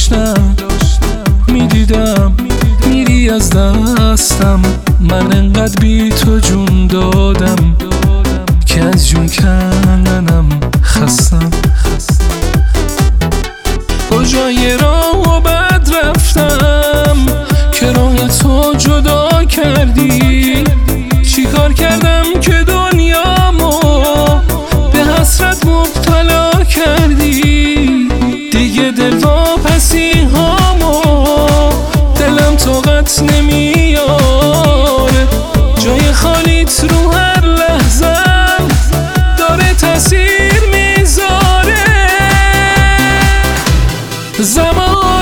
داشتم میدیدم میری از دستم، من انقدر بی تو جون دادم که از جون کندنم خستم. کجای راه و بد رفتم که راه تو جدا کردی؟ چی کار کردم که دنیامو به حسرت مبتلا کردی؟ دیگه دل واپسی هامو دلم طاقت نمیاره، جای خالیت رو هر لحظم داره تاثیر میذاره. زمان